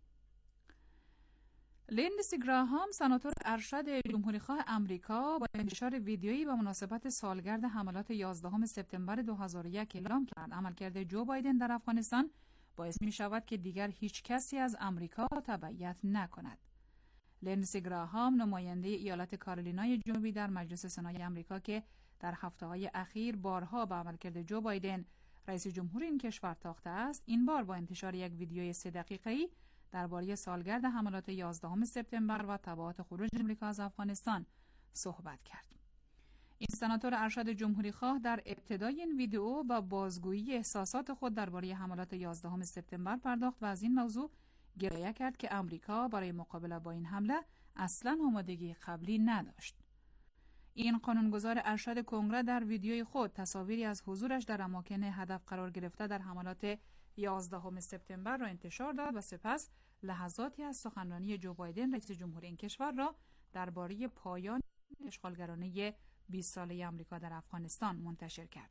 لیندسی گراهام سناتور ارشد جمهوریخواه امریکا با انتشار ویدیویی به مناسبت سالگرد حملات 11 سپتامبر 2001 اعلام کرد عملکرد جو بایدن در افغانستان باعث می شود که دیگر هیچ کسی از امریکا تبعیت نکند. لیندسی گراهام نماینده ایالت کارولینای جنوبی در مجلس سنای امریکا که در هفته‌های اخیر بارها به عملکرد جو بایدن رئیس جمهور این کشور تاخته است این بار با انتشار یک ویدیوی 3 دقیقه‌ای درباره سالگرد حملات 11 سپتامبر و تبعات خروج آمریکا از افغانستان صحبت کرد. این سناتور ارشد جمهوریخواه در ابتدای این ویدیو با بازگویی احساسات خود درباره حملات 11 سپتامبر پرداخت و از این موضوع گرایه کرد که امریکا برای مقابله با این حمله اصلاً آمادگی قبلی نداشت. این قانونگذار ارشد کنگره در ویدیوی خود تصاویری از حضورش در اماکن هدف قرار گرفته در حملات 11 سپتامبر را انتشار داد و سپس لحظاتی از سخنرانی جو بایدن رئیس جمهور این کشور را درباره پایان اشغالگرانه 20 ساله آمریکا در افغانستان منتشر کرد.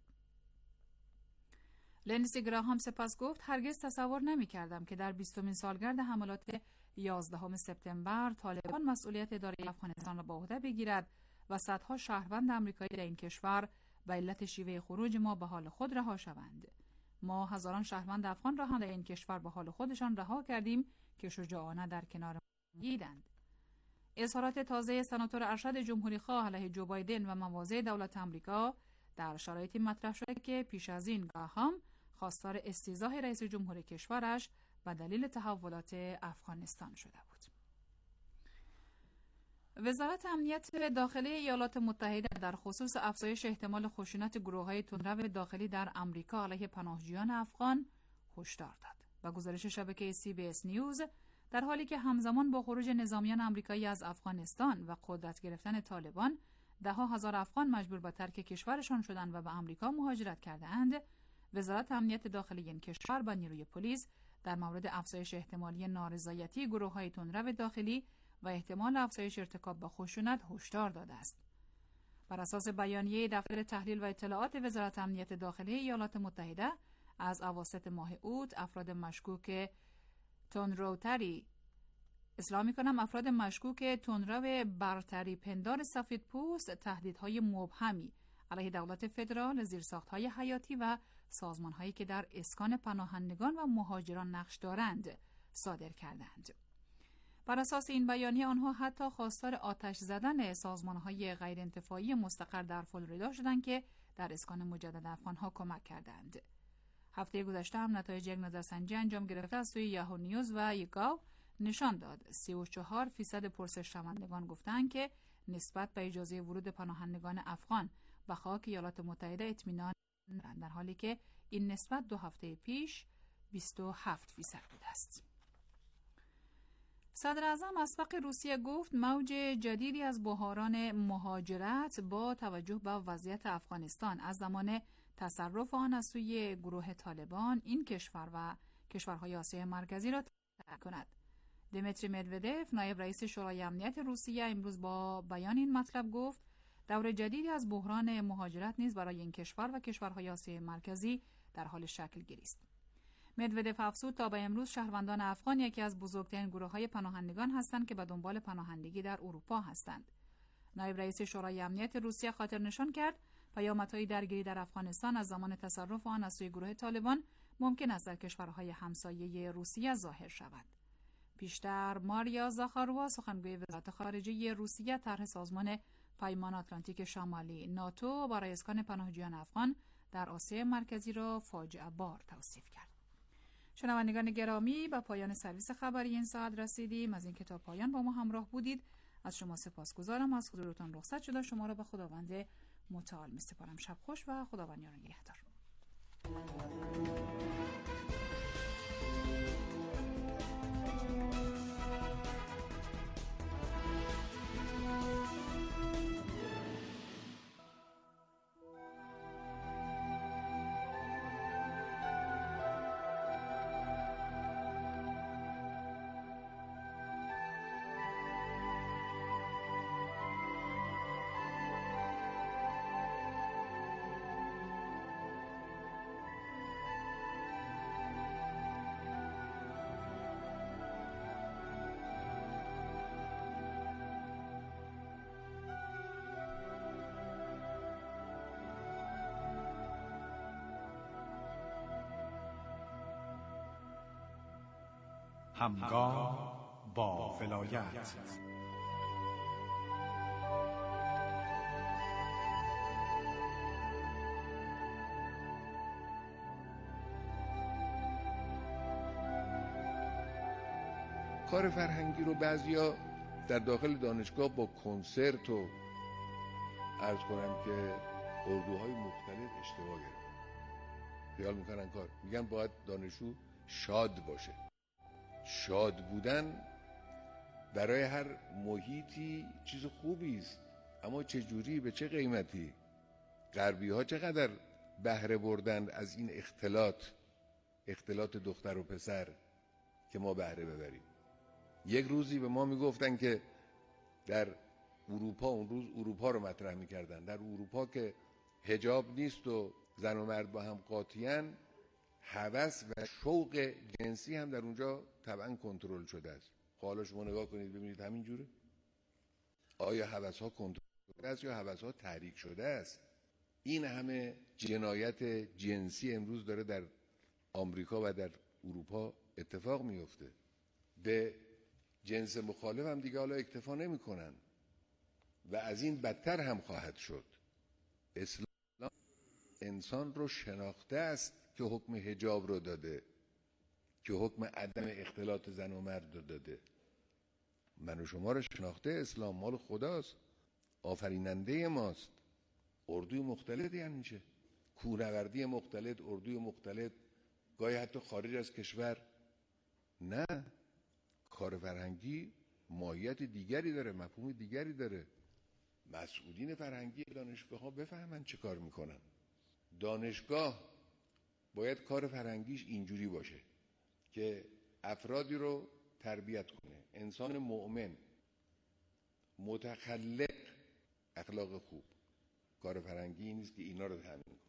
لیندسی گراهام سپس گفت هرگز تصور نمی‌کردم که در 20مین سالگرد حملات 11 سپتامبر طالبان مسئولیت اداره افغانستان را به عهده بگیرد و صدها شهروند آمریکایی در این کشور به علت شیوه خروج ما به حال خود رها شوند. ما هزاران شهروند افغان را هم در این کشور به حال خودشان رها کردیم که شجاعانه در کنار ما ایستادند. اظهارات تازه سناتور ارشد جمهوریخواه علیه جو بایدن و مواضع دولت آمریکا در شرایطی مطرح شده که پیش از این گاهام خواستار استیضاح رئیس جمهور کشورش به دلیل تحولات افغانستان شده بود. وزارت امنیت داخلی ایالات متحده در خصوص افزایش احتمال خشونت گروه‌های تندرو داخلی در آمریکا علیه پناهجویان افغان هشدار داد. با گزارش شبکه CBS نیوز در حالی که همزمان با خروج نظامیان آمریکایی از افغانستان و قدرت گرفتن طالبان ده‌ها هزار افغان مجبور به ترک کشورشان شدند و به آمریکا مهاجرت کرده‌اند، وزارت امنیت داخلی این کشور به نیروی پلیس در مورد افزایش احتمالی نارضایتی گروه‌های تندرو داخلی و احتمال افزایش ارتکاب به خشونت هشدار داده است. بر اساس بیانیه دفتر تحلیل و اطلاعات وزارت امنیت داخلی ایالات متحده از اواسط ماه اوت افراد مشکوک تندرو برتری پندار سفیدپوست تهدیدهای مبهمی علیه دولت فدرال، زیرساخت‌های حیاتی و سازمان‌هایی که در اسکان پناهندگان و مهاجران نقش دارند صادر کردند. بر اساس این بیانیه آنها حتی خواستار آتش زدن سازمان‌های غیرانتفاعی مستقر در فلوریدا شدند که در اسکان مجدد افغان‌ها کمک کردند. هفته گذشته هم نتایج یک نظرسنجی انجام گرفته از سوی یاهو نیوز و یگاو نشان داد 34% پرسش شوندگان گفتند که نسبت به اجازه ورود پناهندگان افغان به خاک ایالات متحده اطمینان دارند، در حالی که این نسبت 2 هفته پیش 27% بوده است. صدر اعظم اسبق روسیه گفت موج جدیدی از بحران مهاجرت با توجه به وضعیت افغانستان از زمان تصرف آن از سوی گروه طالبان این کشور و کشورهای آسیای مرکزی را تهدید کند. دمیتری مدودف نایب رئیس شورای امنیت روسیه امروز با بیان این مطلب گفت دور جدیدی از بحران مهاجرت نیز برای این کشور و کشورهای آسیای مرکزی در حال شکل گیری است. مدودف افزود تا به امروز شهروندان افغان یکی از بزرگترین گروه‌های پناهندگان هستند که به دنبال پناهندگی در اروپا هستند. نایب رئیس شورای امنیت روسیه خاطر نشان کرد پیامدهای درگیری در افغانستان از زمان تصرف آن از سوی گروه طالبان ممکن است در کشورهای همسایه روسیه ظاهر شود. پیشتر ماریا زاخاروا سخنگوی وزارت خارجه روسیه طرح سازمان پیمان آتلانتیک شمالی ناتو برای اسکان پناهجویان افغان در آسیای مرکزی را فاجعه بار توصیف کرد. شنوندگان گرامی، به پایان سرویس خبری این ساعت رسیدیم. از این کتاب پایان با ما همراه بودید. از شما سپاسگزارم. از حضورتان رخصت شده شما را به خداوند متعال می‌سپارم. شب خوش و خداوند یار و نگهدار. همگام با ولایت. کار فرهنگی رو بعضیا در داخل دانشگاه با کنسرت و عرض کنم که اردوهای مختلف اشتباه گرفتن. خیال میکنن کار میگن باید دانشجو شاد باشه. شاد بودن برای هر محیطی چیز خوبی است، اما چه جوری، به چه قیمتی؟ غربی ها چقدر بهره بردن از این اختلاط دختر و پسر که ما بهره ببریم. یک روزی به ما میگفتن که در اروپا، اون روز اروپا رو مطرح میکردن، در اروپا که حجاب نیست و زن و مرد با هم قاطیان، هوس و شوق جنسی هم در اونجا طبعا کنترل شده است. حالا شما نگاه کنید ببینید همین جوره. آیا هوس ها کنترل شده است یا هوس ها تحریک شده است؟ این همه جنایت جنسی امروز داره در آمریکا و در اروپا اتفاق میفته. به جنس مخالف هم دیگه حالا اکتفا نمی کنن و از این بدتر هم خواهد شد. اسلام انسان رو شناخته است که حکم حجاب رو داده، که حکم عدم اختلاط زن و مرد رو داده. من و شما رو شناخته. اسلام مال خداست، آفریننده ماست. اردوی مختلط یعنی چه؟ کوهنوردی مختلط، اردوی مختلط، گاهی حتی خارج از کشور. نه، کار فرهنگی ماهیت دیگری داره، مفهوم دیگری داره. مسئولین فرهنگی دانشگاه ها بفهمن چه کار میکنن. دانشگاه باید کار فرهنگیش اینجوری باشه که افرادی رو تربیت کنه، انسان مؤمن، متخلق، اخلاق خوب. کار فرهنگی این نیست که اینا رو تامین کنه.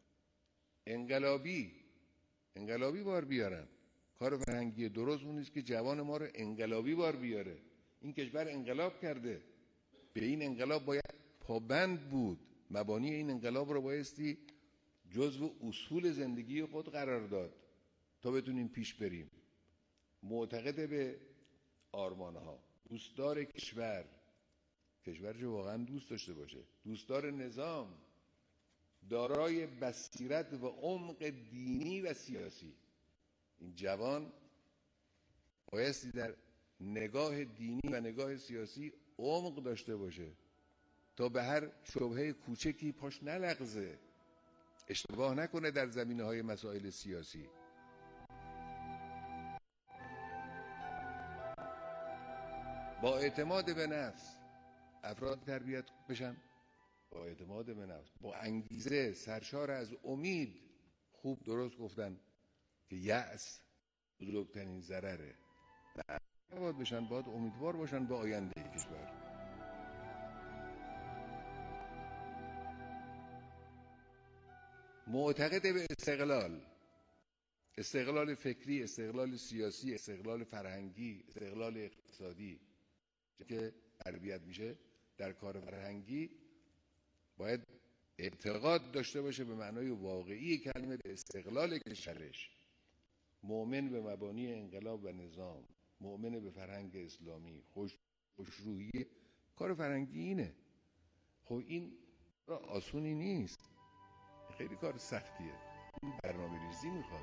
انقلابی بار بیارن. کار فرهنگی درست اون نیست که جوان ما رو انقلابی بار بیاره. این کشور انقلاب کرده، به این انقلاب باید پابند بود. مبانی این انقلاب رو بایستی جزو اصول زندگی خود قرار داد تا بتونیم پیش بریم. معتقد به آرمانها، دوستدار کشور جو واقعا دوست داشته باشه، دوستدار نظام، دارای بصیرت و عمق دینی و سیاسی. این جوان بایستی در نگاه دینی و نگاه سیاسی عمق داشته باشه تا به هر شبهه کوچکی پاش نلغزه، اشتباه نکنه در زمینه‌های مسائل سیاسی. با اعتماد به نفس افراد تربیت بشن، با اعتماد به نفس، با انگیزه، سرشار از امید. خوب درست گفتن که یأس بزرگترین ضرره. باید بشن، باید امیدوار باشن به آینده کشور. معتقد به استقلال فکری، استقلال سیاسی، استقلال فرهنگی، استقلال اقتصادی که تربیت میشه در کار فرهنگی باید اعتقاد داشته باشه به معنای واقعی کلمه به استقلال کشورش. مؤمن به مبانی انقلاب و نظام، مؤمن به فرهنگ اسلامی، خوشرویی. کار فرهنگی اینه. خب این آسونی نیست، خیلی کار سختیه، این برنامه ریزی میخواد.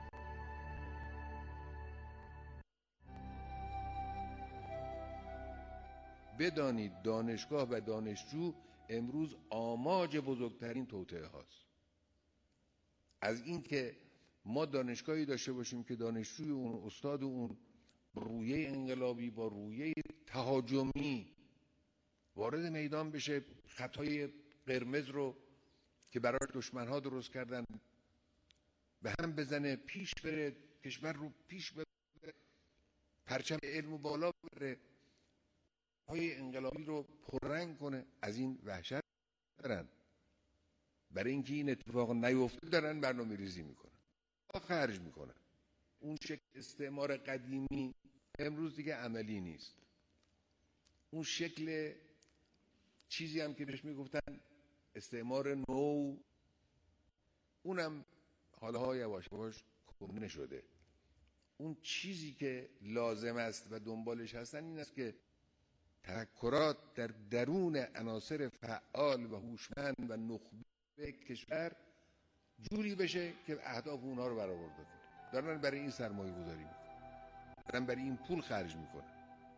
بدانید دانشگاه و دانشجو امروز آماج بزرگترین توطئه هاست. از این که ما دانشگاهی داشته باشیم که دانشجوی اون، استاد اون رویه انقلابی با رویه تهاجمی وارد میدان بشه، خطای قرمز رو که برای دشمنها درست کردن به هم بزنه، پیش بره، کشور رو پیش بره، پرچم علم بالا بره، های انقلابی رو پررنگ کنه. از این وحشت دارن. برای اینکه این اتفاق نیفته دارن برنامه ریزی میکنن، خرج میکنن. اون شکل استعمار قدیمی امروز دیگه عملی نیست. اون شکل چیزی هم که بهش میگفتن استعمار نو، اونم حالها یواش یواش کهنه شده. اون چیزی که لازم است و دنبالش هستن این است که تفکرات در درون عناصر فعال و هوشمند و نخبه کشور جوری بشه که اهداف اونها رو برآورده کنه. دارن برای این سرمایه گذاری میکنن، دارن برای این پول خرج میکنن.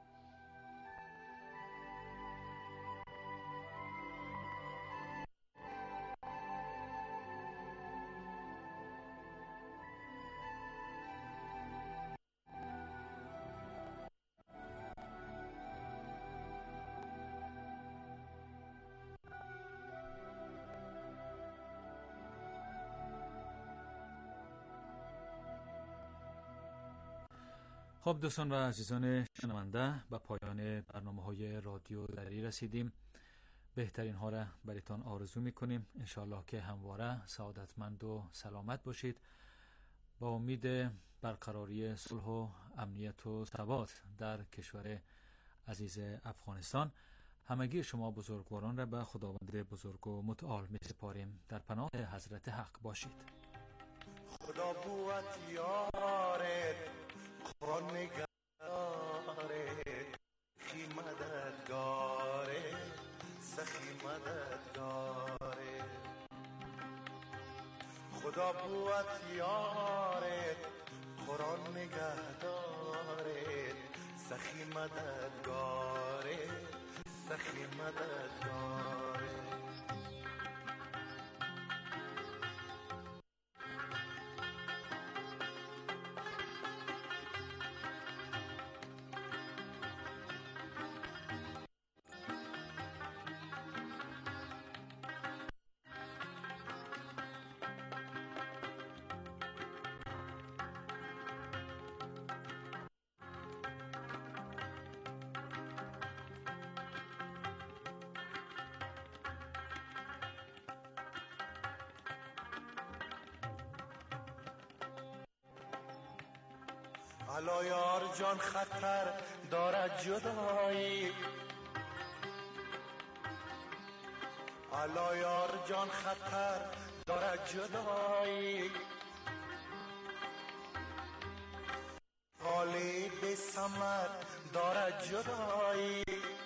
خب دوستان و عزیزان شنونده، به پایان برنامه‌های رادیو دری رسیدیم. بهترین ها را برایتان آرزو می‌کنیم. انشاءالله که همواره سعادتمند و سلامت باشید. با امید برقراری صلح و امنیت و ثبات در کشور عزیز افغانستان، همگی شما بزرگواران را به خداوند بزرگ و متعال می‌سپاریم. در پناه حضرت حق باشید. خدا بوت یارت، قرآن نگاره، خی مددگاره، سخی مددگاره. خدا بوت یارت، قرآن نگهداره، سخی مددگاره، سخی مددگاره. الا یار جان خطر دارد جدایی، الا یار جان خطر دارد جدایی. حالی بی ثمر دارد جدایی.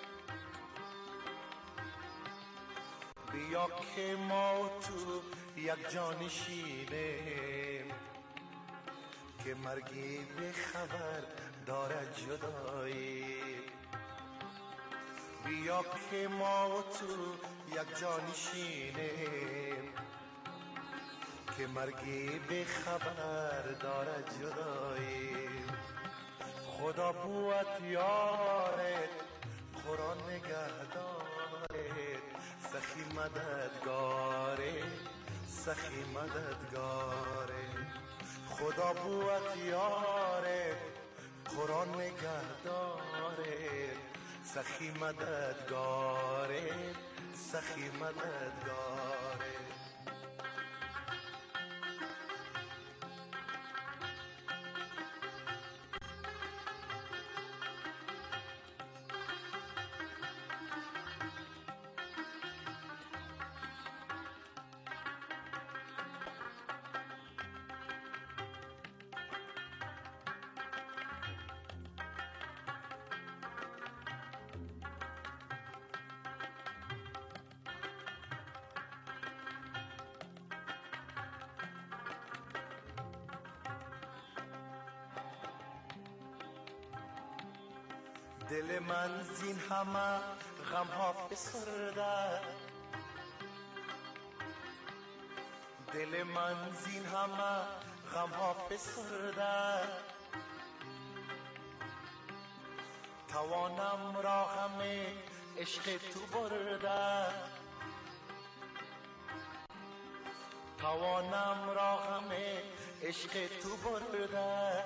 بیا که ما تو یک جان شیریم، که مرگی به خبر دارد جدایی. بیا که ما تو یک جان شینیم، که مرگی به خبر دارد جدایی. خدا بوت یارت قرآن نگهدارت سخی مددگارت سخی مددگارت خدا بوت یارت قرآن نگهدارت سخی مددگارت سخی مددگارت دل من زین همه غم ها فسرده دل من زین همه غم ها فسرده توانم را همه عشق تو برده توانم را همه عشق تو برده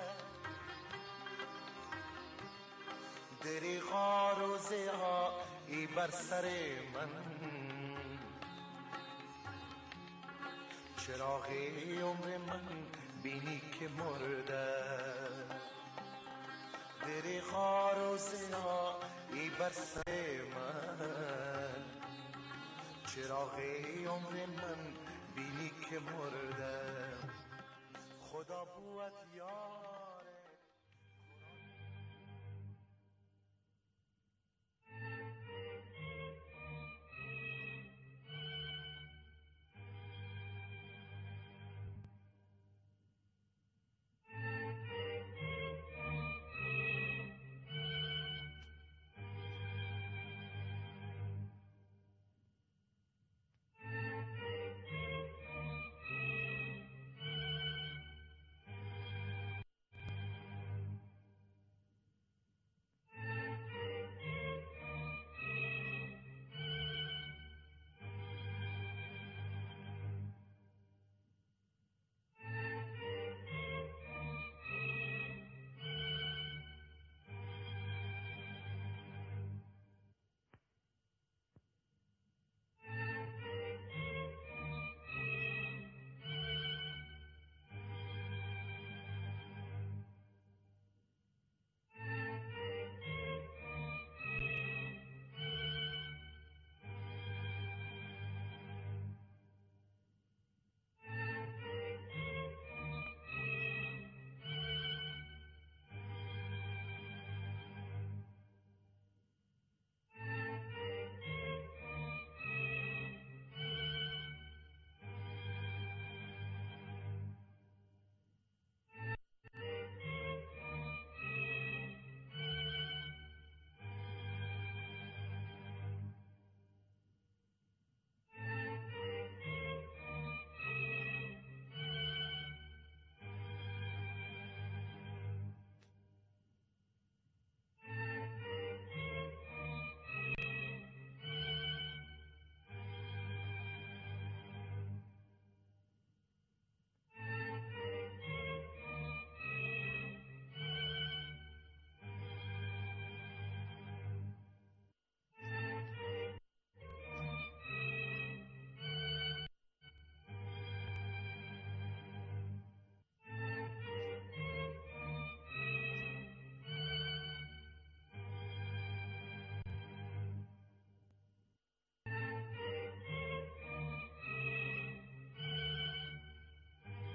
دریغا روزه ها ای بر سر من چراغ عمر من بینی که مرده دریغا روزه ها ای بر سر من چراغ عمر من بینی که مرده خدا بوت یا